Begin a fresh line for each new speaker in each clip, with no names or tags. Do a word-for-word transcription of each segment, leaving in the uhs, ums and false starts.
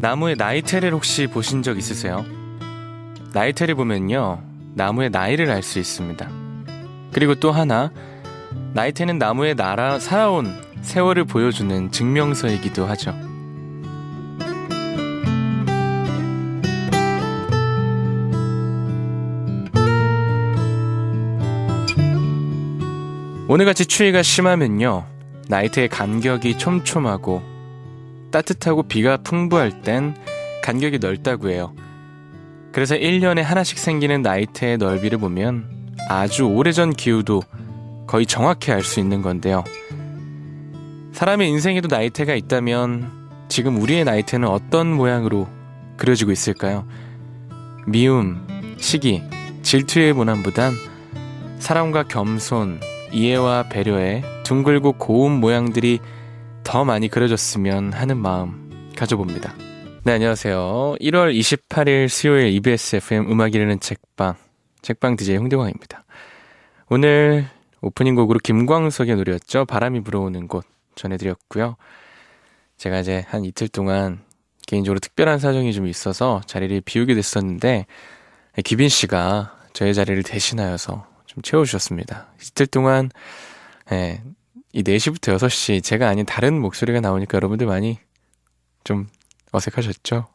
나무의 나이테를 혹시 보신 적 있으세요? 나이테를 보면요, 나무의 나이를 알 수 있습니다. 그리고 또 하나, 나이테는 나무의 날아 살아온 세월을 보여주는 증명서이기도 하죠. 오늘같이 추위가 심하면요, 나이테의 간격이 촘촘하고 따뜻하고 비가 풍부할 땐 간격이 넓다고 해요. 그래서 일 년에 하나씩 생기는 나이테의 넓이를 보면 아주 오래전 기후도 거의 정확히 알 수 있는 건데요. 사람의 인생에도 나이테가 있다면 지금 우리의 나이테는 어떤 모양으로 그려지고 있을까요? 미움, 시기, 질투의 모난보단 사랑과 겸손, 이해와 배려의 둥글고 고운 모양들이 더 많이 그려졌으면 하는 마음 가져봅니다. 네, 안녕하세요. 일월 이십팔일 수요일 이비에스 에프엠 음악 이르는 책방, 책방 디제이 홍대광입니다. 오늘 오프닝 곡으로 김광석의 노래였죠. 바람이 불어오는 곳 전해드렸고요. 제가 이제 한 이틀 동안 개인적으로 특별한 사정이 좀 있어서 자리를 비우게 됐었는데 기빈 씨가 저의 자리를 대신하여서 좀 채워주셨습니다. 이틀 동안 예, 이 네 시부터 여섯 시 제가 아닌 다른 목소리가 나오니까 여러분들 많이 좀 어색하셨죠?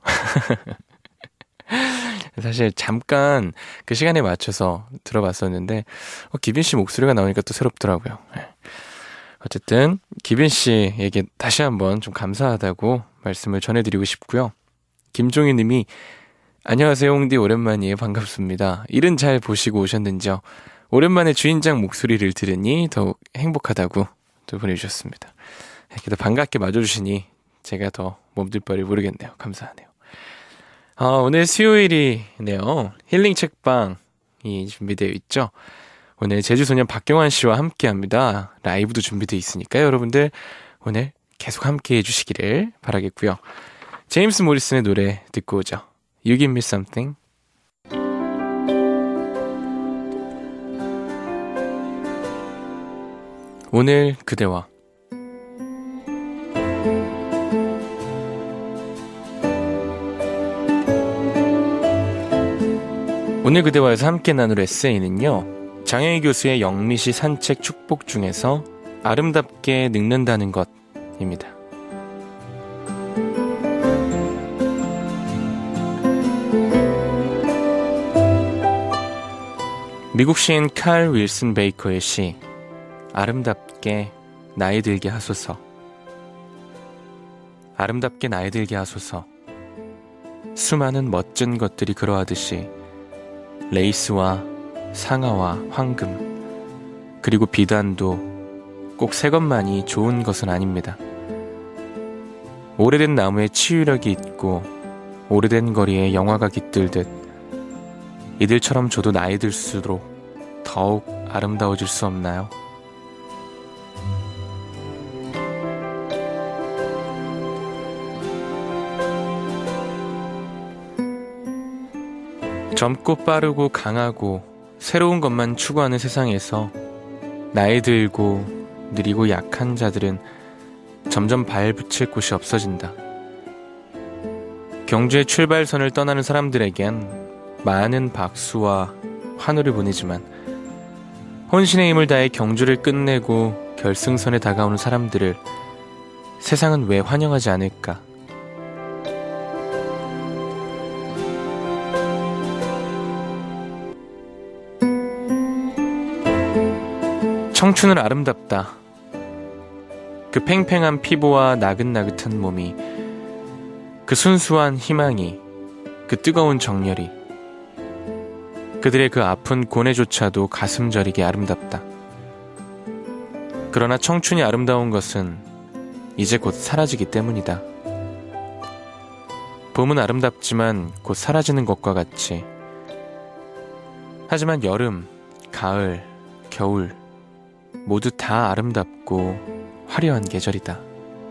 사실 잠깐 그 시간에 맞춰서 들어봤었는데 어, 기빈씨 목소리가 나오니까 또 새롭더라고요. 어쨌든 기빈씨에게 다시 한번 좀 감사하다고 말씀을 전해드리고 싶고요. 김종희 님이 안녕하세요 홍디, 오랜만이에요. 반갑습니다. 일은 잘 보시고 오셨는지요? 오랜만에 주인장 목소리를 들으니 더욱 행복하다고 또 보내주셨습니다. 이렇게 더 반갑게 맞아주시니 제가 더 몸둘 바를 모르겠네요. 감사하네요. 아, 오늘 수요일이네요. 힐링 책방이 준비되어 있죠. 오늘 제주소년 박경환 씨와 함께합니다. 라이브도 준비되어 있으니까요. 여러분들 오늘 계속 함께해 주시기를 바라겠고요. 제임스 모리슨의 노래 듣고 오죠. You Give Me Something. 오늘 그대와. 오늘 그대와에서 함께 나눌 에세이는요, 장혜희 교수의 영미시 산책 축복 중에서 아름답게 늙는다는 것입니다. 미국 시인 칼 윌슨 베이커의 시 아름답게 나이 들게 하소서. 아름답게 나이 들게 하소서. 수많은 멋진 것들이 그러하듯이 레이스와 상아와 황금 그리고 비단도 꼭 새 것만이 좋은 것은 아닙니다. 오래된 나무에 치유력이 있고 오래된 거리에 영화가 깃들듯 이들처럼 저도 나이 들수록 더욱 아름다워질 수 없나요? 젊고 빠르고 강하고 새로운 것만 추구하는 세상에서 나이 들고 느리고 약한 자들은 점점 발붙일 곳이 없어진다. 경주의 출발선을 떠나는 사람들에겐 많은 박수와 환호를 보내지만 혼신의 힘을 다해 경주를 끝내고 결승선에 다가오는 사람들을 세상은 왜 환영하지 않을까? 청춘은 아름답다. 그 팽팽한 피부와 나긋나긋한 몸이, 그 순수한 희망이, 그 뜨거운 정열이, 그들의 그 아픈 고뇌조차도 가슴 저리게 아름답다. 그러나 청춘이 아름다운 것은 이제 곧 사라지기 때문이다. 봄은 아름답지만 곧 사라지는 것과 같이, 하지만 여름, 가을, 겨울 모두 다 아름답고 화려한 계절이다.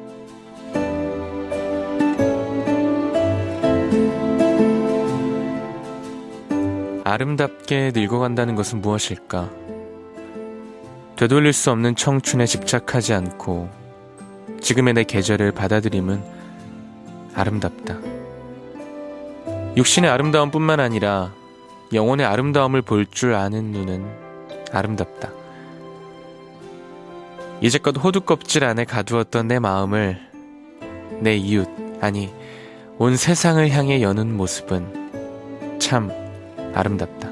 아름답게 늙어간다는 것은 무엇일까? 되돌릴 수 없는 청춘에 집착하지 않고 지금의 내 계절을 받아들임은 아름답다. 육신의 아름다움뿐만 아니라 영혼의 아름다움을 볼 줄 아는 눈은 아름답다. 이제껏 호두껍질 안에 가두었던 내 마음을 내 이웃, 아니 온 세상을 향해 여는 모습은 참 아름답다.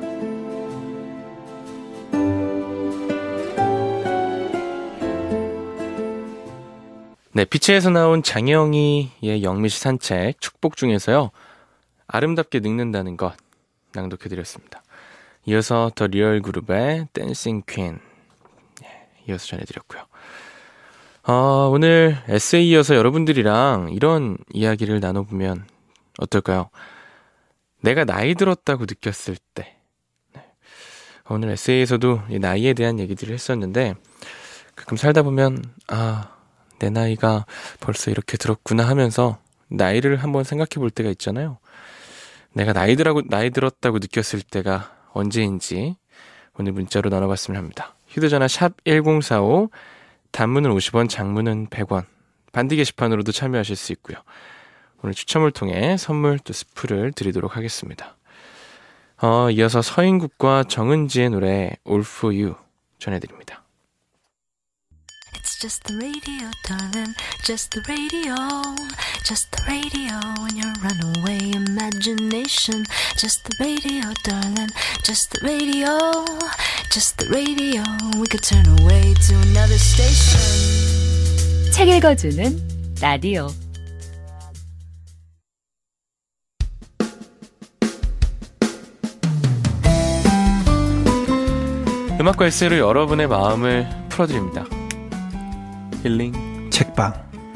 네, 피치에서 나온 장영희의 영미시 산책 축복 중에서요, 아름답게 늙는다는 것 낭독해드렸습니다. 이어서 더 리얼 그룹의 댄싱 퀸 이어서 전해드렸고요. 어, 오늘 에세이여서 여러분들이랑 이런 이야기를 나눠보면 어떨까요? 내가 나이 들었다고 느꼈을 때. 네. 오늘 에세이에서도 이 나이에 대한 얘기들을 했었는데 가끔 살다 보면 아, 내 나이가 벌써 이렇게 들었구나 하면서 나이를 한번 생각해 볼 때가 있잖아요. 내가 나이 들라고 나이 들었다고 느꼈을 때가 언제인지 오늘 문자로 나눠봤으면 합니다. 휴대전화 샵 일공사오, 단문은 오십 원, 장문은 백 원, 반디 게시판으로도 참여하실 수 있고요. 오늘 추첨을 통해 선물 또 스프를 드리도록 하겠습니다. 어, 이어서 서인국과 정은지의 노래 All For You 전해드립니다.
It's just the radio, darling, just the radio, just the radio in your runaway imagination. Just the radio, darling, just the radio, just the radio. We could turn away to another station.
책 읽어주는 라디오.
음악과 에세이로 여러분의 마음을 풀어드립니다. 힐링
책방.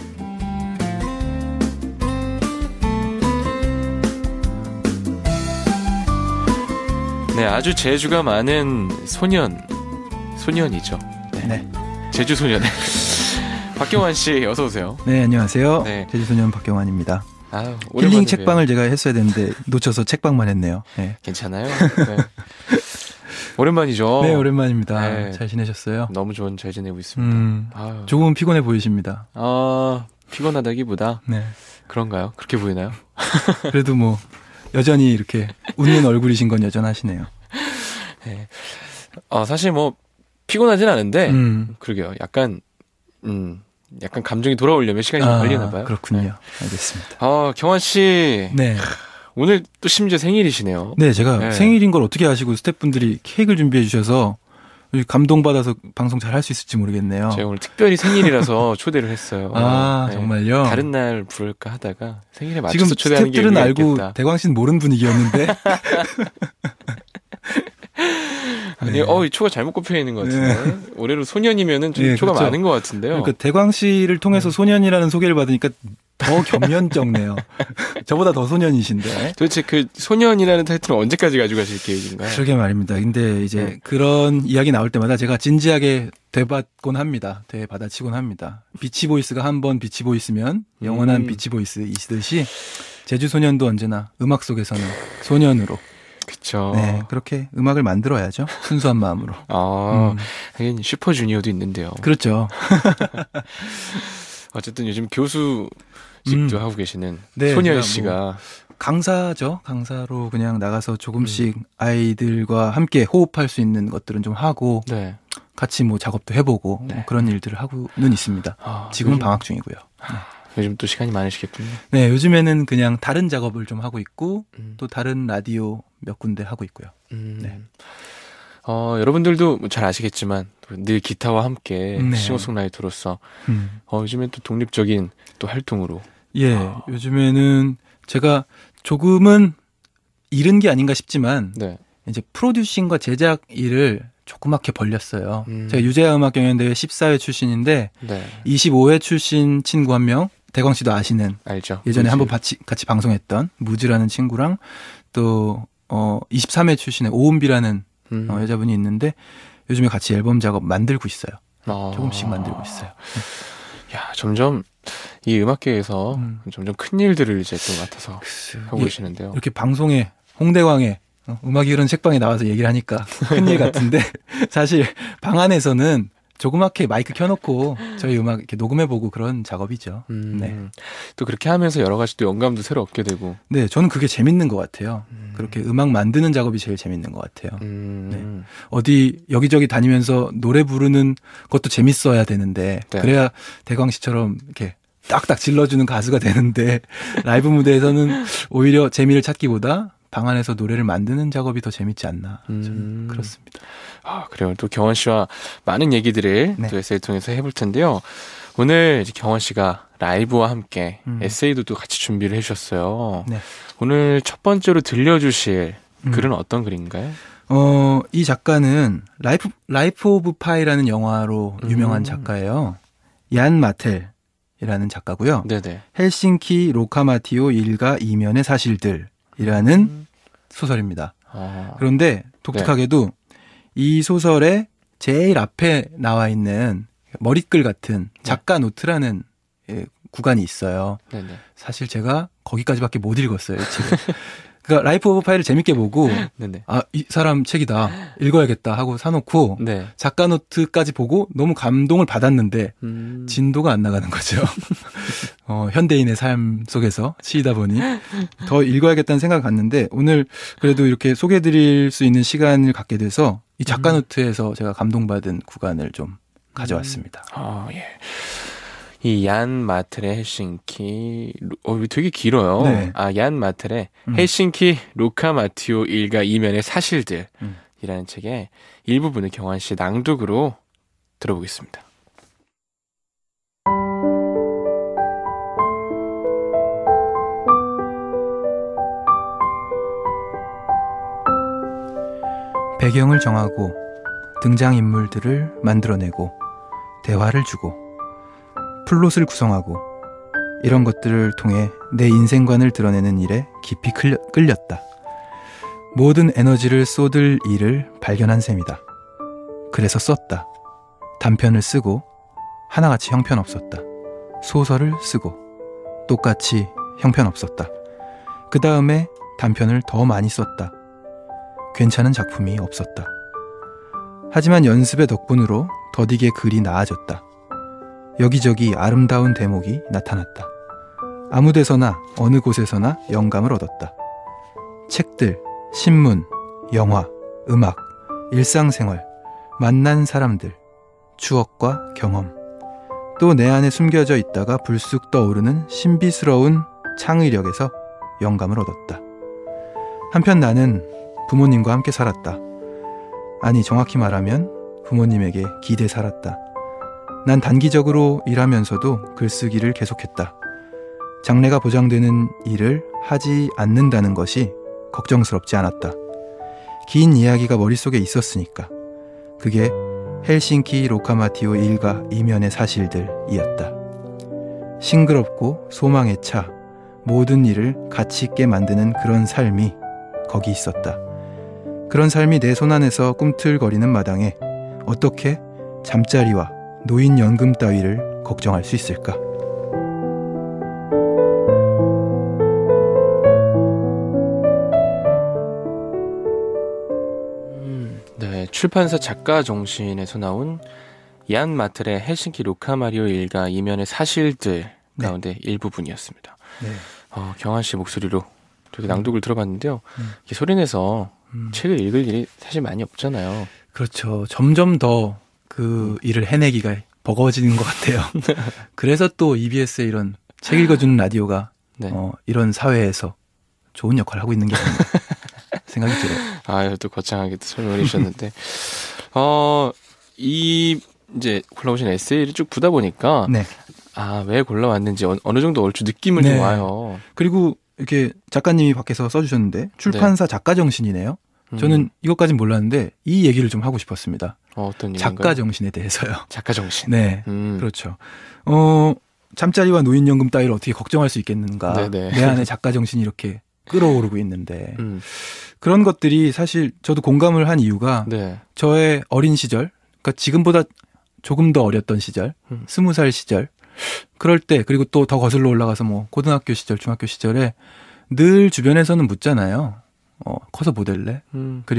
네, 아주 재주가 많은 소년, 소년이죠. 네.
네.
제주 소년. 박경환 씨, 어서 오세요.
네, 안녕하세요.
네.
제주소년 박경환입니다.
아유,
힐링 책방을 제가 했어야 되는데 놓쳐서 책방만 했네요. 네.
괜찮아요. 네. 오랜만이죠.
네, 오랜만입니다.
네.
잘 지내셨어요?
너무 좋은 잘 지내고 있습니다.
음,
아유.
조금 피곤해 보이십니다.
아, 피곤하다기보다
네.
그런가요? 그렇게 보이나요?
그래도 뭐 여전히 이렇게 웃는 얼굴이신 건 여전하시네요.
네. 어, 사실 뭐 피곤하진 않은데
음.
그러게요. 약간 음, 약간 감정이 돌아오려면 시간이 좀
아,
걸리나 봐요.
그렇군요.
네.
알겠습니다.
아, 경환 씨.
네.
오늘 또 심지어 생일이시네요.
네, 제가
네.
생일인 걸 어떻게 아시고 스태프분들이 케이크를 준비해 주셔서 감동받아서 방송 잘 할 수 있을지 모르겠네요.
제가 오늘 특별히 생일이라서 초대를 했어요.
아,
네.
정말요?
다른 날 부를까 하다가 생일에 맞춰서
지금
초대하는 게
스태프들은
의미가
알고
있겠다.
대광 씨는 모르는 분위기였는데.
아니,
네.
어, 이 초가 잘못 꼽혀 있는 것 같은데. 올해로 소년이면은 좀
네,
초가
그렇죠.
많은 것 같은데요.
그러니까 대광 씨를 통해서 소년이라는 소개를 받으니까 더 겸연쩍네요. 저보다 더 소년이신데.
도대체 그 소년이라는 타이틀은 언제까지 가지고 가실 계획인가요?
그러게 말입니다. 근데 이제
네.
그런 이야기 나올 때마다 제가 진지하게 되받곤 합니다. 되받아치곤 합니다. 비치보이스가 한 번 비치보이스면 영원한
음.
비치보이스이시듯이 제주소년도 언제나 음악 속에서는 소년으로.
그쵸.
네, 그렇게 음악을 만들어야죠. 순수한 마음으로.
아,
음.
하긴 슈퍼주니어도 있는데요.
그렇죠.
어쨌든 요즘 교수직도
음.
하고 계시는
네,
소년
제가
씨가
뭐 강사죠. 강사로 그냥 나가서 조금씩 음. 아이들과 함께 호흡할 수 있는 것들은 좀 하고
네.
같이 뭐 작업도 해보고
네.
뭐 그런 일들을 하고는 있습니다.
아,
지금은
요즘,
방학 중이고요. 네.
요즘 또 시간이 많으시겠군요.
네, 요즘에는 그냥 다른 작업을 좀 하고 있고
음.
또 다른 라디오 몇 군데 하고 있고요.
음.
네.
어, 여러분들도 잘 아시겠지만 늘 기타와 함께
네.
싱어송라이터로서
음.
어, 요즘엔 또 독립적인 또 활동으로
예,
아.
요즘에는 제가 조금은 잃은 게 아닌가 싶지만
네.
이제 프로듀싱과 제작 일을 조그맣게 벌렸어요.
음.
제가 유재하 음악경연대회 십사 회 출신인데
네.
이십오 회 출신 친구 한 명, 대광 씨도 아시는
알죠.
예전에
무지.
한번 같이, 같이 방송했던 무즈라는 친구랑 또 어, 이십삼 회 출신의 오은비라는
음.
어, 여자분이 있는데 요즘에 같이 앨범 작업 만들고 있어요.
아.
조금씩 만들고 있어요.
야, 점점 이 음악계에서
음.
점점 큰 일들을 이제 또 맡아서 하고
예,
계시는데요.
이렇게 방송에 홍대광에 어, 음악이 흐르는 책방에 나와서 얘기를 하니까 큰일 같은데 사실 방 안에서는 조그맣게 마이크 켜놓고 저희 음악 이렇게 녹음해보고 그런 작업이죠.
음,
네.
또 그렇게 하면서 여러 가지 또 영감도 새로 얻게 되고.
네, 저는 그게 재밌는 것 같아요.
음.
그렇게 음악 만드는 작업이 제일 재밌는 것 같아요.
음.
네. 어디 여기저기 다니면서 노래 부르는 것도 재밌어야 되는데
네.
그래야 대광 씨처럼 이렇게 딱딱 질러주는 가수가 되는데 라이브 무대에서는 오히려 재미를 찾기보다 방 안에서 노래를 만드는 작업이 더 재밌지 않나. 저는
음.
그렇습니다.
아, 그래요. 또 경원 씨와 많은 얘기들을
네.
또 에세이 통해서 해볼 텐데요. 오늘 이제 경원 씨가 라이브와 함께
음.
에세이도 또 같이 준비를 해주셨어요.
네.
오늘 첫 번째로 들려주실
음.
글은 어떤 글인가요?
어, 이 작가는 라이프, 라이프 오브 파이라는 영화로 유명한
음.
작가예요. 얀 마텔이라는 작가고요.
네네.
헬싱키 로카마티오 일가 이면의 사실들이라는
음.
소설입니다.
아,
그런데 독특하게도 이 소설의 제일 앞에 나와 있는 머리글 같은 작가 노트라는 예, 구간이 있어요.
네네.
사실 제가 거기까지밖에 못 읽었어요, 이 책을. 그러니까 라이프 오브 파이를 재밌게 보고
네네.
아, 이 사람 책이다. 읽어야겠다 하고 사놓고
네.
작가 노트까지 보고 너무 감동을 받았는데
음.
진도가 안 나가는 거죠. 어, 현대인의 삶 속에서 치이다 보니 더 읽어야겠다는 생각을 갖는데 오늘 그래도 이렇게 소개해드릴 수 있는 시간을 갖게 돼서 이 작가
음.
노트에서 제가 감동받은 구간을 좀 가져왔습니다.
아, 예. 이 얀 마텔의 헬싱키, 어, 이거 되게 길어요.
네.
아, 얀 마텔의
음.
헬싱키 로카마티오 일가 이면의 사실들이라는
음.
책의 일부분을 경환 씨 낭독으로 들어보겠습니다.
배경을 정하고 등장인물들을 만들어내고 대화를 주고 플롯을 구성하고 이런 것들을 통해 내 인생관을 드러내는 일에 깊이 끌려, 끌렸다. 모든 에너지를 쏟을 일을 발견한 셈이다. 그래서 썼다. 단편을 쓰고 하나같이 형편없었다. 소설을 쓰고 똑같이 형편없었다. 그 다음에 단편을 더 많이 썼다. 괜찮은 작품이 없었다. 하지만 연습의 덕분으로 더디게 글이 나아졌다. 여기저기 아름다운 대목이 나타났다. 아무 데서나 어느 곳에서나 영감을 얻었다. 책들, 신문, 영화, 음악, 일상생활, 만난 사람들, 추억과 경험, 또 내 안에 숨겨져 있다가 불쑥 떠오르는 신비스러운 창의력에서 영감을 얻었다. 한편 나는 부모님과 함께 살았다. 아니, 정확히 말하면 부모님에게 기대 살았다. 난 단기적으로 일하면서도 글쓰기를 계속했다. 장래가 보장되는 일을 하지 않는다는 것이 걱정스럽지 않았다. 긴 이야기가 머릿속에 있었으니까. 그게 헬싱키 로카마티오 일가 이면의 사실들이었다. 싱그럽고 소망에 차 모든 일을 가치 있게 만드는 그런 삶이 거기 있었다. 그런 삶이 내 손안에서 꿈틀거리는 마당에 어떻게 잠자리와 노인연금 따위를 걱정할 수 있을까?
음, 네, 출판사 작가 정신에서 나온 얀 마텔의 헬싱키 로카마티오 일가 이면의 사실들
네.
가운데 일부분이었습니다.
네.
어, 경환 씨 목소리로 되게 낭독을 들어봤는데요.
음.
이렇게 소리내서
음.
책을 읽을 일이 사실 많이 없잖아요.
그렇죠. 점점 더 그 일을 해내기가 버거워지는 것 같아요. 그래서 또 이비에스의 이런 책 읽어주는 라디오가
네.
어, 이런 사회에서 좋은 역할을 하고 있는 게 아닌가 생각이 들어요.
아, 또 거창하게 또 설명을 해주셨는데, 어, 이, 이제 골라오신 에세이를 쭉 보다 보니까,
네.
아, 왜 골라왔는지 어, 어느 정도 얼추 느낌은
네.
좀 와요.
그리고 이렇게 작가님이 밖에서 써주셨는데 출판사 작가 정신이네요.
음.
저는 이것까진 몰랐는데 이 얘기를 좀 하고 싶었습니다.
어, 어떤 얘기인가요?
작가 정신에 대해서요.
작가 정신.
네,
음.
그렇죠. 어, 잠자리와 노인연금 따위를 어떻게 걱정할 수 있겠는가.
네네.
내 안에 작가 정신이 이렇게 끌어오르고 있는데
음.
그런 것들이 사실 저도 공감을 한 이유가
네.
저의 어린 시절, 그러니까 지금보다 조금 더 어렸던 시절,
음.
스무 살 시절, 그럴 때 그리고 또 더 거슬러 올라가서 뭐 고등학교 시절, 중학교 시절에 늘 주변에서는 묻잖아요. 어, 커서 뭐 될래?
음.
그리고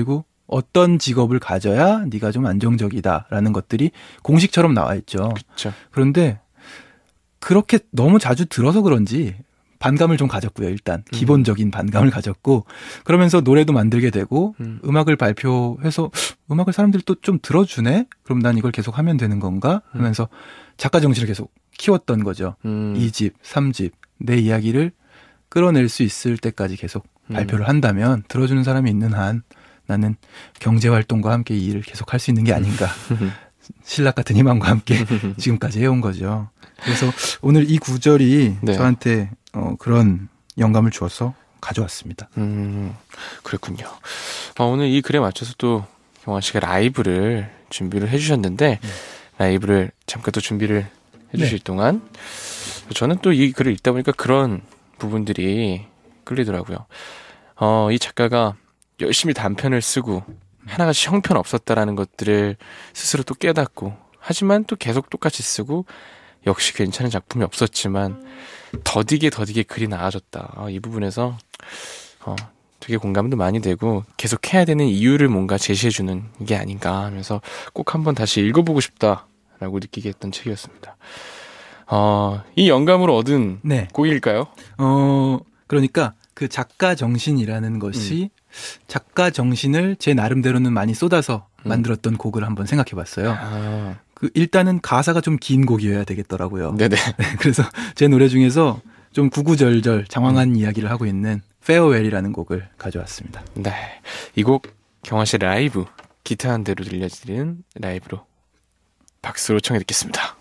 어떤 직업을 가져야 네가 좀 안정적이다라는 것들이 공식처럼 나와 있죠.
그쵸.
그런데 그렇게 너무 자주 들어서 그런지 반감을 좀 가졌고요. 일단
음.
기본적인 반감을 가졌고 그러면서 노래도 만들게 되고
음.
음악을 발표해서 음악을 사람들이 또 좀 들어주네? 그럼 난 이걸 계속 하면 되는 건가? 하면서 작가 정신을 계속 키웠던 거죠.
음.
이 집, 삼 집 내 이야기를 끌어낼 수 있을 때까지 계속
음.
발표를 한다면 들어주는 사람이 있는 한 나는 경제활동과 함께 이 일을 계속 할 수 있는 게 아닌가. 신락 같은 희망과 함께 지금까지 해온 거죠. 그래서 오늘 이 구절이
네.
저한테 어, 그런 영감을 주어서 가져왔습니다.
음, 그렇군요. 어, 오늘 이 글에 맞춰서 또 경환 씨가 라이브를 준비를 해주셨는데
네.
라이브를 잠깐 또 준비를 해주실
네.
동안 저는 또 이 글을 읽다 보니까 그런 부분들이 끌리더라고요. 어, 이 작가가 열심히 단편을 쓰고 하나같이 형편 없었다라는 것들을 스스로 또 깨닫고 하지만 또 계속 똑같이 쓰고 역시 괜찮은 작품이 없었지만 더디게 더디게 글이 나아졌다. 어, 이 부분에서 어, 되게 공감도 많이 되고 계속 해야 되는 이유를 뭔가 제시해주는 게 아닌가 하면서 꼭 한번 다시 읽어보고 싶다라고 느끼게 했던 책이었습니다. 어, 이 영감으로 얻은
네.
곡일까요?
어, 그러니까 그 작가 정신이라는 것이 음. 작가 정신을 제 나름대로는 많이 쏟아서 음. 만들었던 곡을 한번 생각해 봤어요.
아.
그 일단은 가사가 좀 긴 곡이어야 되겠더라고요.
네네.
그래서 제 노래 중에서 좀 구구절절 장황한 음. 이야기를 하고 있는 페어웰이라는 곡을 가져왔습니다.
네. 이 곡 경환 씨 라이브 기타 한 대로 들려드리는 라이브로 박수로 청해 듣겠습니다.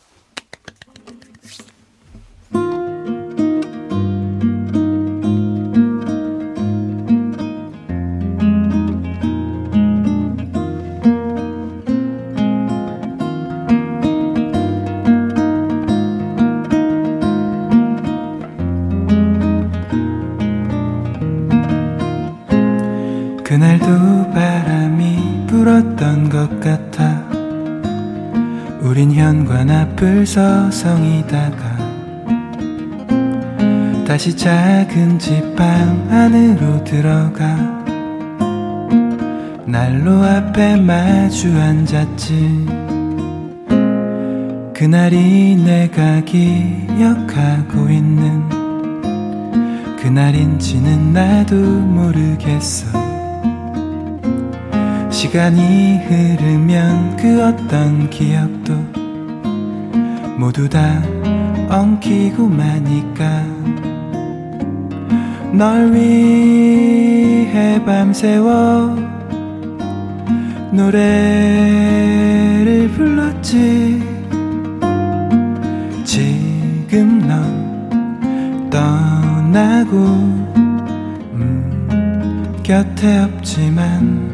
그날도 바람이 불었던 것 같아 우린 현관 앞을 서성이다가 다시 작은 집방 안으로 들어가 난로 앞에 마주 앉았지 그날이 내가 기억하고 있는 그날인지는 나도 모르겠어 시간이 흐르면 그 어떤 기억도 모두 다 엉키고 마니까 널 위해 밤새워 노래를 불렀지 지금 넌 떠나고 음, 곁에 없지만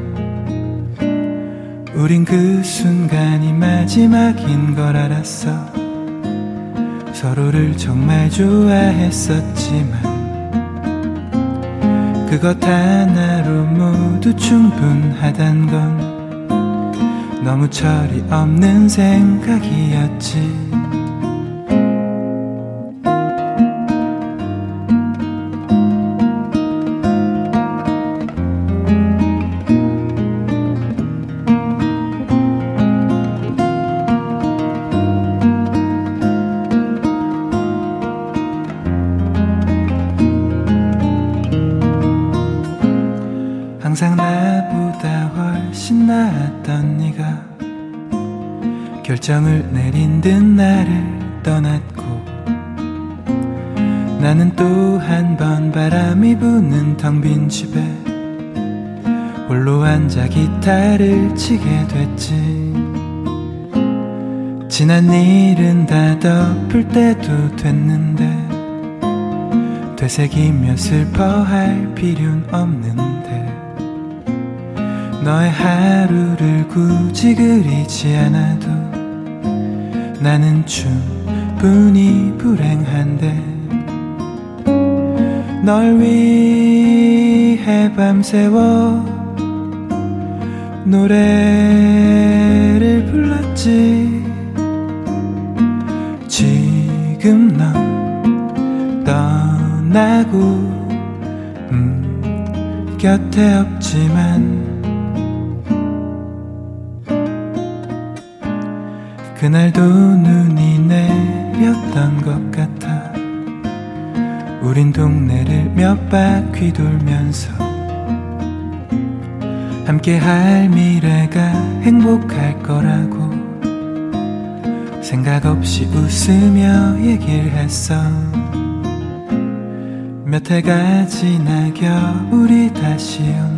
우린 그 순간이 마지막인 걸 알았어 서로를 정말 좋아했었지만 그것 하나로 모두 충분하단 건 너무 철이 없는 생각이었지 항상 나보다 훨씬 나았던 네가 결정을 내린 듯 나를 떠났고 나는 또 한 번 바람이 부는 텅 빈 집에 홀로 앉아 기타를 치게 됐지 지난 일은 다 덮을 때도 됐는데 되새기며 슬퍼할 필요는 없는데 너의 하루를 굳이 그리지 않아도 나는 충분히 불행한데 널 위해 밤새워 노래를 불렀지 지금 넌 떠나고 음, 곁에 없지만 그날도 눈이 내렸던 것 같아. 우린 동네를 몇 바퀴 돌면서 함께 할 미래가 행복할 거라고 생각 없이 웃으며 얘기를 했어. 몇 해가 지나 겨울이 다시 온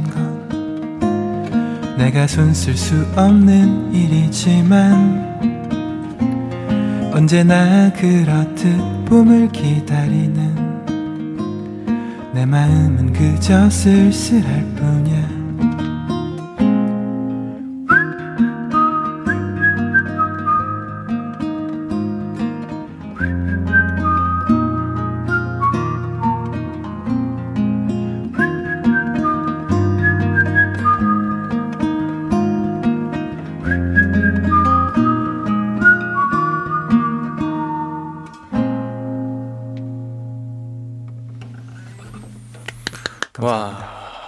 건 내가 손 쓸 수 없는 일이지만 언제나 그렇듯 봄을 기다리는 내 마음은 그저 쓸쓸할 뿐이야.
와,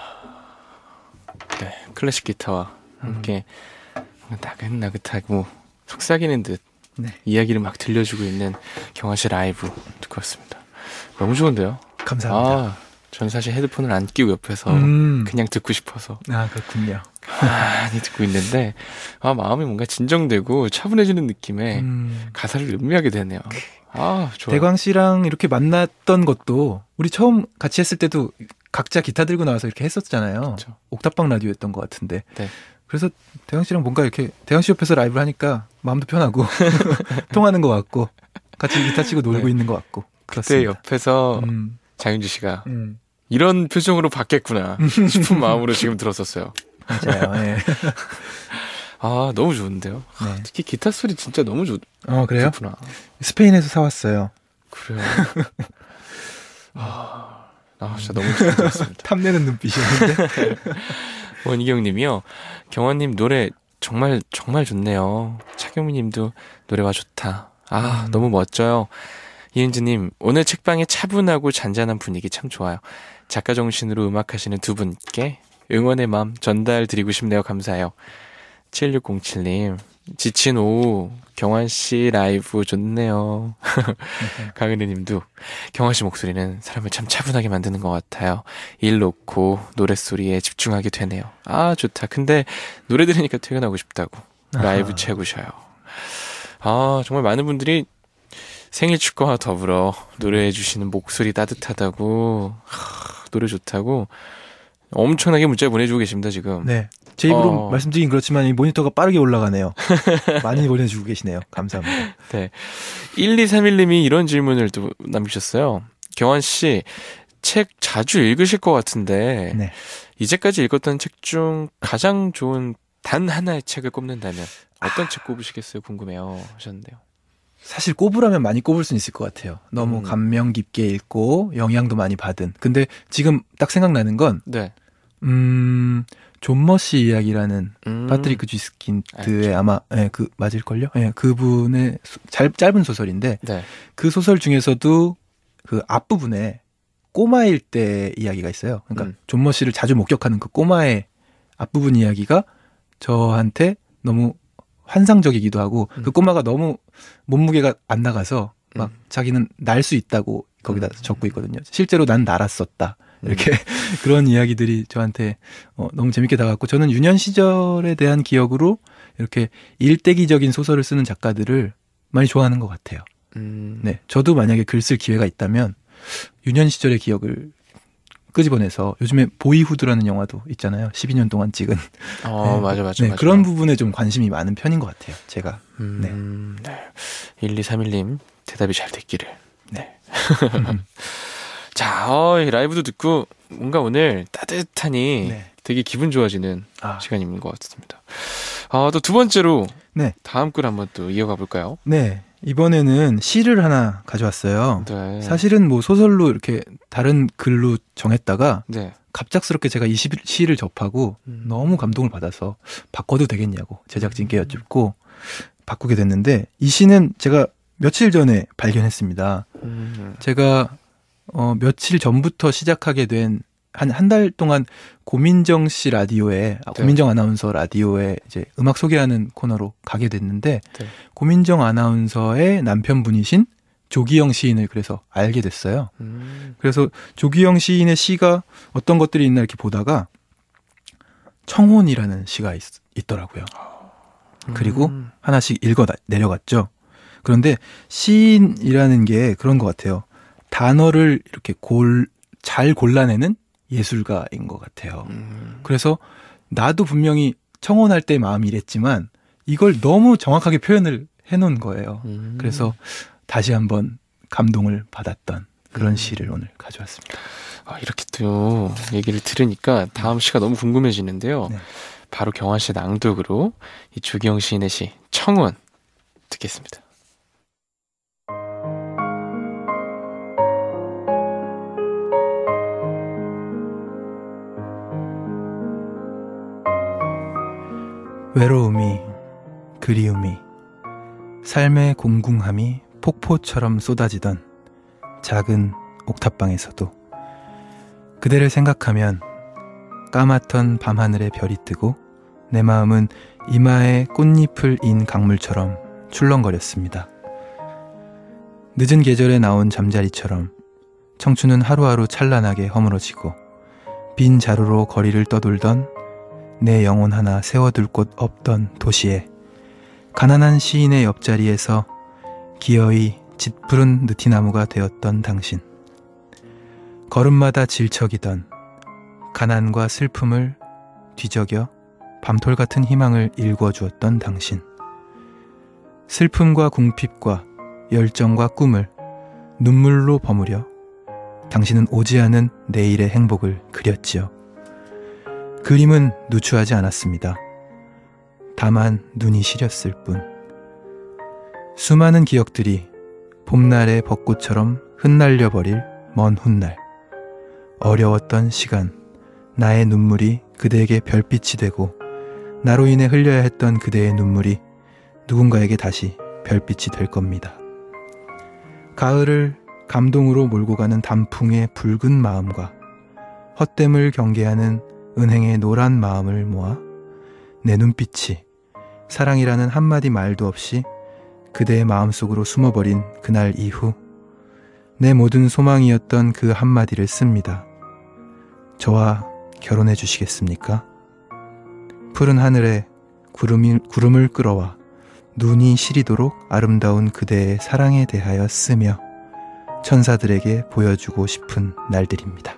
네, 클래식 기타와 함께 나긋나긋하고 속삭이는 듯
네.
이야기를 막 들려주고 있는 경화 씨 라이브 듣고 왔습니다. 너무 좋은데요?
감사합니다.
아, 전 사실 헤드폰을 안 끼고 옆에서
음.
그냥 듣고 싶어서
아, 그렇군요.
많이 듣고 있는데 아, 마음이 뭔가 진정되고 차분해지는 느낌에
음.
가사를 음미하게 되네요. 아, 좋아요.
대광 씨랑 이렇게 만났던 것도 우리 처음 같이 했을 때도 각자 기타 들고 나와서 이렇게 했었잖아요.
그렇죠.
옥탑방 라디오였던 것 같은데.
네.
그래서 대광 씨랑 뭔가 이렇게 대광 씨 옆에서 라이브를 하니까 마음도 편하고 통하는 것 같고 같이 기타 치고 놀고
네.
있는 것 같고.
그때
그렇습니다.
옆에서
음.
장윤주 씨가
음.
이런 표정으로 바뀌었구나 싶은 마음으로 지금 들었었어요.
맞아요. 네.
아, 너무 좋은데요.
네.
특히 기타 소리 진짜 너무 좋,
어, 그래요?
좋구나.
스페인에서 사왔어요.
그래요. 아, 아, 진짜 너무 잘 들었습니다.
탐내는 눈빛이었는데.
원희경 님이요. 경화님 노래 정말 정말 좋네요. 차경미 님도 노래가 좋다. 아,
음.
너무 멋져요. 이은지 님, 오늘 책방의 차분하고 잔잔한 분위기 참 좋아요. 작가 정신으로 음악하시는 두 분께 응원의 마음 전달드리고 싶네요. 감사해요. 칠육공칠 님, 지친 오후 경환씨 라이브 좋네요. 강은혜 님도 경환씨 목소리는 사람을 참 차분하게 만드는 것 같아요. 일 놓고 노랫소리에 집중하게 되네요. 아, 좋다. 근데 노래 들으니까 퇴근하고 싶다고 라이브
아하.
최고셔요. 아, 정말 많은 분들이 생일 축하와 더불어 노래해 주시는 목소리 따뜻하다고, 하, 노래 좋다고 엄청나게 문자 보내주고 계십니다 지금.
네. 제 입으로
어.
말씀드리긴 그렇지만 이 모니터가 빠르게 올라가네요. 많이 보내주고 계시네요. 감사합니다.
네. 일이삼일 님이 이런 질문을 또 남기셨어요. 경환 씨, 책 자주 읽으실 것 같은데
네.
이제까지 읽었던 책 중 가장 좋은 단 하나의 책을 꼽는다면 어떤
아.
책 꼽으시겠어요? 궁금해요 하셨는데요.
사실 꼽으라면 많이 꼽을 수는 있을 것 같아요. 너무
음.
감명 깊게 읽고 영향도 많이 받은. 근데 지금 딱 생각나는 건
네.
음, 존 머시 이야기라는
음.
파트리크 쥐스킨트의
알죠.
아마 예, 그 맞을걸요? 예, 그분의 소- 잘, 짧은 소설인데
네.
그 소설 중에서도 그 앞부분에 꼬마일 때 이야기가 있어요. 그러니까
음.
존 머시를 자주 목격하는 그 꼬마의 앞부분 이야기가 저한테 너무 환상적이기도 하고
음.
그 꼬마가 너무 몸무게가 안 나가서 막
음.
자기는 날 수 있다고 거기다
음.
적고 있거든요. 실제로 난 날았었다. 이렇게 그런 이야기들이 저한테 어, 너무 재밌게 다가왔고 저는 유년 시절에 대한 기억으로 이렇게 일대기적인 소설을 쓰는 작가들을 많이 좋아하는 것 같아요.
음.
네, 저도 만약에 글 쓸 기회가 있다면 유년 시절의 기억을 끄집어내서 요즘에 보이후드라는 영화도 있잖아요. 십이 년 동안 찍은.
어,
네,
맞아, 맞아,
네,
맞아.
그런 부분에 좀 관심이 많은 편인 것 같아요. 제가.
음, 네. 일이삼일 님 대답이 잘 됐기를. 네. 자, 어, 이 라이브도 듣고 뭔가 오늘 따뜻하니
네.
되게 기분 좋아지는
아,
시간인 것 같습니다. 아, 또 두 번째로
네.
다음 글 한번 또 이어가 볼까요?
네. 이번에는 시를 하나 가져왔어요.
네.
사실은 뭐 소설로 이렇게 다른 글로 정했다가
네.
갑작스럽게 제가 이 시- 시를 접하고
음.
너무 감동을 받아서 바꿔도 되겠냐고 제작진께 여쭙고 바꾸게 됐는데 이 시는 제가 며칠 전에 발견했습니다.
음.
제가 어, 며칠 전부터 시작하게 된 한 한 달 동안 고민정 씨 라디오에 아,
네.
고민정 아나운서 라디오에 이제 음악 소개하는 코너로 가게 됐는데
네.
고민정 아나운서의 남편분이신 조기영 시인을 그래서 알게 됐어요.
음.
그래서 조기영 시인의 시가 어떤 것들이 있나 이렇게 보다가 청혼이라는 시가 있, 있더라고요. 그리고
음.
하나씩 읽어 나- 내려갔죠. 그런데 시인이라는 게 그런 것 같아요. 단어를 이렇게 골, 잘 골라내는 예술가인 것 같아요.
음.
그래서 나도 분명히 청혼할 때 마음이 이랬지만 이걸 너무 정확하게 표현을 해놓은 거예요.
음.
그래서 다시 한번 감동을 받았던 그런
음.
시를 오늘 가져왔습니다.
아, 이렇게 또 얘기를 들으니까 다음 시가 너무 궁금해지는데요.
네.
바로 경환 씨의 낭독으로 이 조기영 시인의 시 청혼 듣겠습니다.
외로움이, 그리움이, 삶의 공궁함이 폭포처럼 쏟아지던 작은 옥탑방에서도 그대를 생각하면 까맣던 밤하늘에 별이 뜨고 내 마음은 이마에 꽃잎을 인 강물처럼 출렁거렸습니다. 늦은 계절에 나온 잠자리처럼 청춘은 하루하루 찬란하게 허물어지고 빈 자루로 거리를 떠돌던 내 영혼 하나 세워둘 곳 없던 도시에 가난한 시인의 옆자리에서 기어이 짙푸른 느티나무가 되었던 당신. 걸음마다 질척이던 가난과 슬픔을 뒤적여 밤톨 같은 희망을 일궈주었던 당신. 슬픔과 궁핍과 열정과 꿈을 눈물로 버무려 당신은 오지 않은 내일의 행복을 그렸지요. 그림은 누추하지 않았습니다. 다만 눈이 시렸을 뿐. 수많은 기억들이 봄날의 벚꽃처럼 흩날려 버릴 먼 훗날. 어려웠던 시간, 나의 눈물이 그대에게 별빛이 되고 나로 인해 흘려야 했던 그대의 눈물이 누군가에게 다시 별빛이 될 겁니다. 가을을 감동으로 몰고 가는 단풍의 붉은 마음과 헛됨을 경계하는 은행의 노란 마음을 모아 내 눈빛이 사랑이라는 한마디 말도 없이 그대의 마음속으로 숨어버린 그날 이후 내 모든 소망이었던 그 한마디를 씁니다. 저와 결혼해 주시겠습니까? 푸른 하늘에 구름이, 구름을 끌어와 눈이 시리도록 아름다운 그대의 사랑에 대하여 쓰며 천사들에게 보여주고 싶은 날들입니다.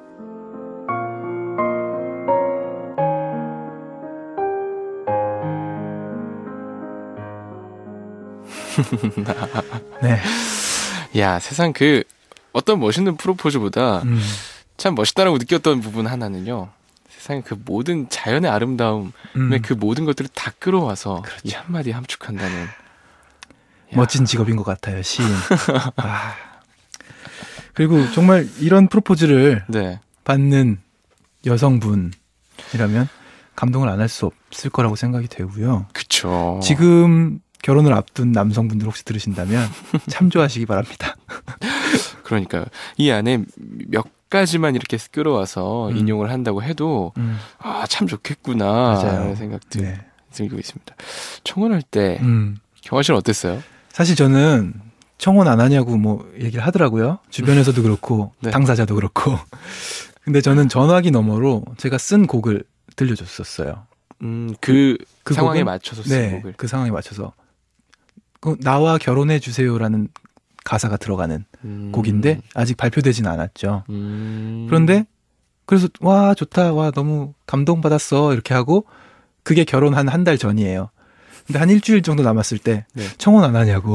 네.
야, 세상 그 어떤 멋있는 프로포즈보다
음,
참 멋있다라고 느꼈던 부분 하나는요. 세상에 그 모든 자연의 아름다움의
음,
그 모든 것들을 다 끌어와서
그렇죠.
이 한마디 함축한다는. 야.
멋진 직업인 것 같아요, 시인. 아. 그리고 정말 이런 프로포즈를
네.
받는 여성분이라면 감동을 안 할 수 없을 거라고 생각이 되고요.
그쵸.
지금 결혼을 앞둔 남성분들 혹시 들으신다면 참조하시기 바랍니다.
그러니까 이 안에 몇 가지만 이렇게 끌어와서
음.
인용을 한다고 해도
음,
아, 참 좋겠구나
맞아요.
라는 생각들
네.
들고 있습니다. 청혼할 때
음.
경화 씨는 어땠어요?
사실 저는 청혼 안 하냐고 뭐 얘기를 하더라고요. 주변에서도 그렇고
네.
당사자도 그렇고. 근데 저는 전화기 너머로 제가 쓴 곡을 들려줬었어요.
음, 그,
그
상황에
곡은-
맞춰서 쓴
네,
곡을.
그 상황에 맞춰서 그 나와 결혼해 주세요라는 가사가 들어가는
음.
곡인데 아직 발표되진 않았죠.
음.
그런데 그래서 와 좋다, 와 너무 감동받았어 이렇게 하고 그게 결혼한 한 달 전이에요. 근데 한 일주일 정도 남았을 때
네.
청혼 안 하냐고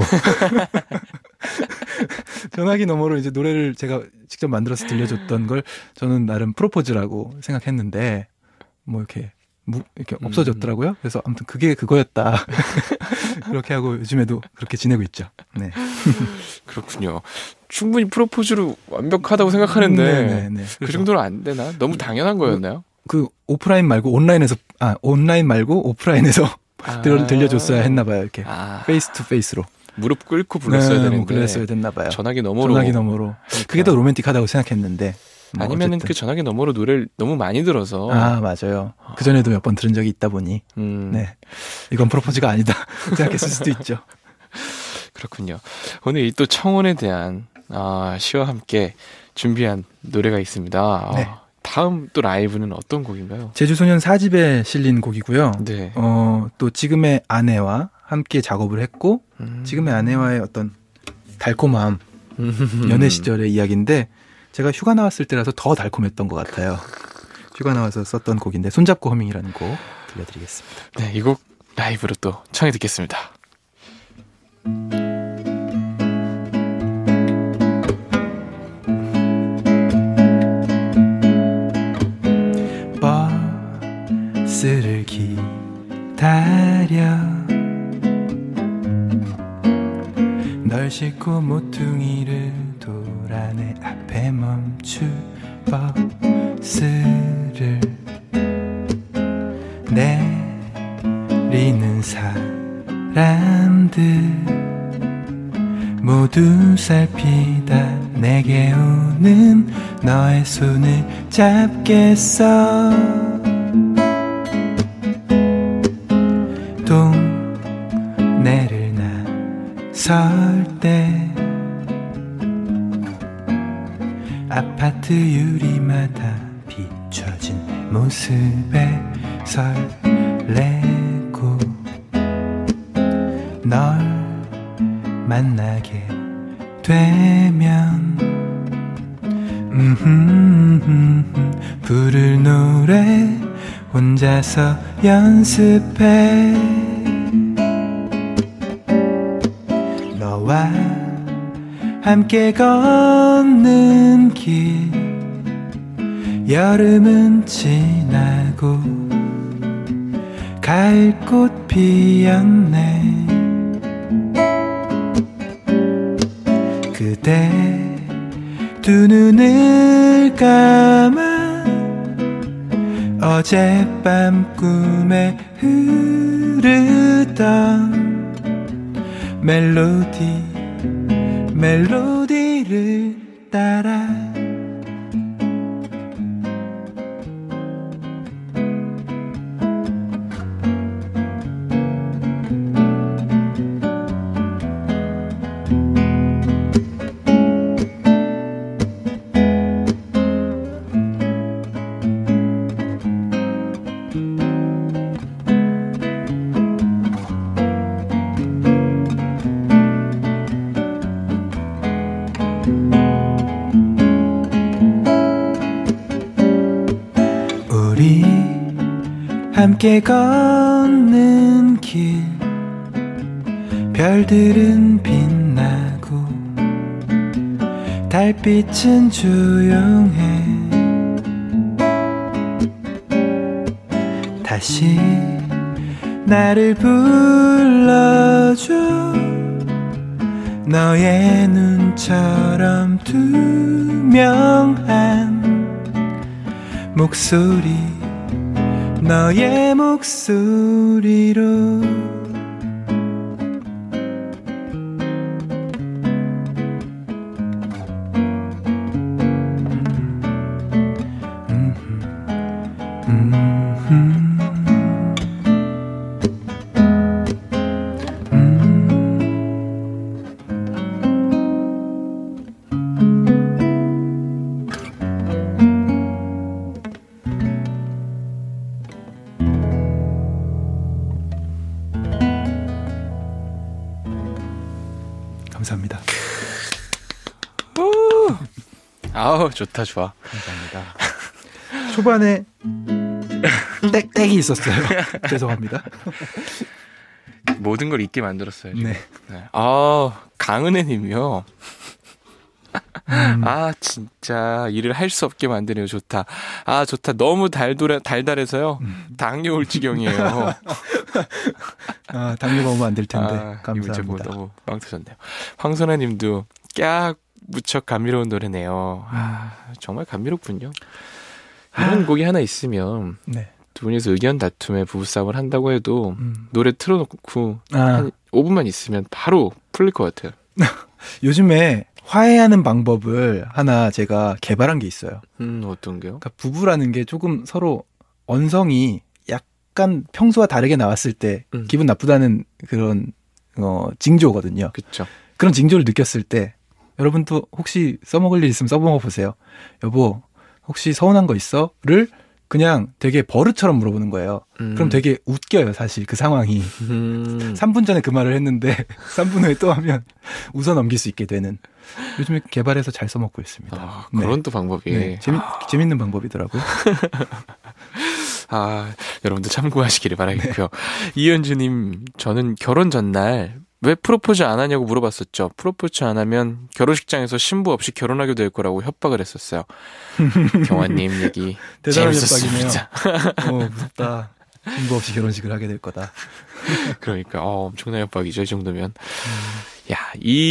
전화기 너머로 이제 노래를 제가 직접 만들어서 들려줬던 걸 저는 나름 프로포즈라고 생각했는데 뭐 이렇게 무, 이렇게
음.
없어졌더라고요. 그래서 아무튼 그게 그거였다. 그렇게 하고 요즘에도 그렇게 지내고 있죠. 네.
그렇군요. 충분히 프로포즈로 완벽하다고 생각하는데
네, 네, 네.
그
그래서
정도는 안 되나? 너무 당연한 거였나요?
그 오프라인 말고 온라인에서 아 온라인 말고 오프라인에서
아.
들, 들려줬어야 했나 봐요. 이렇게
아,
페이스 투 페이스로
무릎 꿇고 불렀어야
네,
되는데
뭐 그랬어야 됐나 봐요.
전화기 너머로
전화기 너머로
그러니까.
그게 더 로맨틱하다고 생각했는데 뭐
아니면은
어쨌든.
그 전화기 너머로 노래를 너무 많이 들어서.
아, 맞아요. 그 전에도 몇 번 들은 적이 있다 보니
음,
네, 이건 프로포즈가 아니다 생각했을 수도 있죠.
그렇군요. 오늘 이 또 청혼에 대한 아, 시와 함께 준비한 노래가 있습니다. 아,
네.
다음 또 라이브는 어떤 곡인가요?
제주소년 사 집에 실린 곡이고요.
네.
어, 또 지금의 아내와 함께 작업을 했고
음.
지금의 아내와의 어떤 달콤함, 연애 시절의 이야기인데 제가 휴가 나왔을 때라서 더 달콤했던 것 같아요. 휴가 나와서 썼던 곡인데 손잡고 허밍이라는 곡 들려드리겠습니다.
네, 이 곡 라이브로 또 청해 듣겠습니다.
버스를 기다려 널 싣고 모퉁이를 돌아 내 앞에 멈춘 버스를 내리는 사람들 모두 살피다 내게 오는 너의 손을 잡겠어. 동네를 나설 때 아파트 유리마다 비춰진 내 모습에 설레고 널 만나게 되면 음흠, 부를 노래 혼자서 연습해 너와 함께 걷는 길 여름은 지나고 가을꽃 피었네 그대 두 눈을 감아 어젯밤 꿈에 흐르던 멜로디 멜로디를 따라 우리 함께 걷는 길 별들은 빛나고 달빛은 조용해 다시 나를 불러줘 너의 눈처럼 투명한 목소리 너의 목소리로 감사합니다.
아우 좋다 좋아.
감사합니다. 초반에 땡, 땡이 있었어요. 죄송합니다.
모든 걸 잊게 만들었어요. 지금.
네.
네. 아 강은혜님이요.
음.
아 진짜 일을 할 수 없게 만드네요. 좋다. 아 좋다. 너무 달돌 달달해서요.
음.
당뇨 올 지경이에요.
아, 당뇨 먹으면 안 될 텐데.
아, 이 문제 보고
감사합니다.
너무 빵 터졌네요. 황선아님도 깍 무척 감미로운 노래네요. 아, 정말 감미롭군요. 이런
아.
곡이 하나 있으면
네.
두 분이서 의견 다툼에 부부싸움을 한다고 해도
음.
노래 틀어놓고
아,
한 오 분만 있으면 바로 풀릴 것 같아요.
요즘에 화해하는 방법을 하나 제가 개발한 게 있어요.
음, 어떤 게요?
그러니까 부부라는 게 조금 서로 언성이 약간 평소와 다르게 나왔을 때
음.
기분 나쁘다는 그런 어, 징조거든요.
그쵸.
그런 징조를 느꼈을 때 여러분도 혹시 써먹을 일 있으면 써먹어 보세요. 여보, 혹시 서운한 거 있어? 를 그냥 되게 버릇처럼 물어보는 거예요.
음.
그럼 되게 웃겨요, 사실 그 상황이.
음.
삼 분 전에 그 말을 했는데 삼 분 후에 또 하면 웃어 넘길 수 있게 되는. 요즘에 개발해서 잘 써먹고 있습니다.
아, 그런 또 방법이.
네, 재미, 재밌는 방법이더라고요.
아, 여러분도 참고하시기를 바라겠고요. 이현주님, 저는 결혼 전날 왜 프로포즈 안 하냐고 물어봤었죠. 프로포즈 안 하면 결혼식장에서 신부 없이 결혼하게 될 거라고 협박을 했었어요. 경환님 얘기
대단한
재밌었습니다.
협박이네요. 어, 무섭다. 신부 없이 결혼식을 하게 될 거다.
그러니까 어, 엄청난 협박이죠. 이 정도면. 음. 야,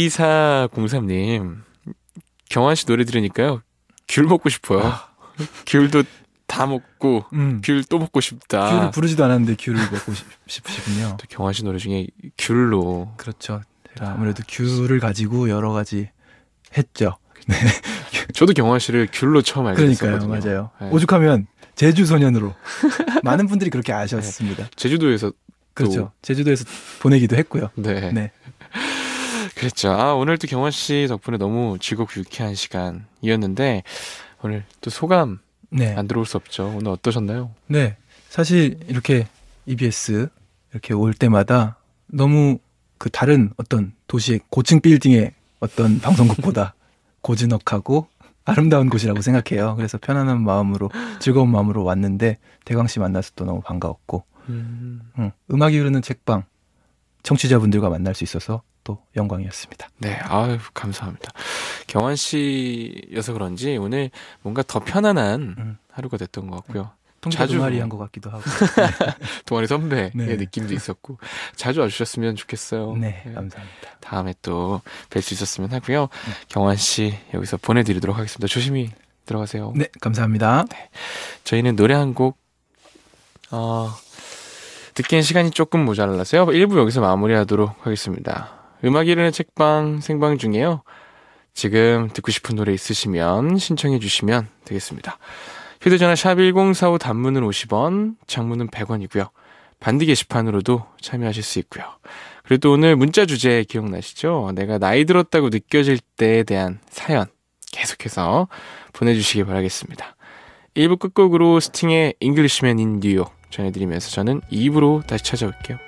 이사공삼님 경환 씨 노래 들으니까요. 귤 먹고 싶어요.
아.
귤도 다 먹고
음.
귤 또 먹고 싶다.
귤을 부르지도 않았는데 귤을 먹고 싶으시군요.
또 경환 씨 노래 중에 귤로.
그렇죠. 제가 아무래도 귤을 가지고 여러 가지 했죠. 네.
저도 경환 씨를 귤로 처음 알게
그러니까요,
됐었거든요.
맞아요.
네.
오죽하면 제주 소년으로 많은 분들이 그렇게 아셨습니다.
제주도에서
그렇죠.
또.
제주도에서 보내기도 했고요.
네.
네.
그랬죠. 아, 오늘 또 경환 씨 덕분에 너무 즐겁고 유쾌한 시간이었는데 오늘 또 소감
네.
안 들어올 수 없죠. 오늘 어떠셨나요?
네. 사실 이렇게 이비에스 이렇게 올 때마다 너무 그 다른 어떤 도시의 고층 빌딩의 어떤 방송국보다 고즈넉하고 아름다운 곳이라고 생각해요. 그래서 편안한 마음으로 즐거운 마음으로 왔는데 대광 씨 만나서 또 너무 반가웠고
음.
응, 음악이 흐르는 책방 청취자분들과 만날 수 있어서 또 영광이었습니다.
네, 아유, 감사합니다. 경환 씨여서 그런지 오늘 뭔가 더 편안한
음.
하루가 됐던 것 같고요.
통자
자주
동아리 한 것 같기도 하고.
동아리 선배의
네.
느낌도 있었고 자주 와주셨으면 좋겠어요.
네,
네.
감사합니다.
다음에 또 뵐 수 있었으면 하고요. 네. 경환 씨 여기서 보내드리도록 하겠습니다. 조심히 들어가세요.
네, 감사합니다.
네. 저희는 노래 한 곡 어, 듣기엔 시간이 조금 모자라서요. 일 부 여기서 마무리하도록 하겠습니다. 음악이 흐르는 책방 생방 중에요. 지금 듣고 싶은 노래 있으시면 신청해 주시면 되겠습니다. 휴대전화 샵 일공사오 단문은 오십 원, 장문은 백 원이고요. 반디 게시판으로도 참여하실 수 있고요. 그리고 또 오늘 문자 주제 기억나시죠? 내가 나이 들었다고 느껴질 때에 대한 사연 계속해서 보내주시기 바라겠습니다. 일 부 끝곡으로 스팅의 잉글리시맨 인 뉴욕 전해드리면서 저는 이 부로 다시 찾아올게요.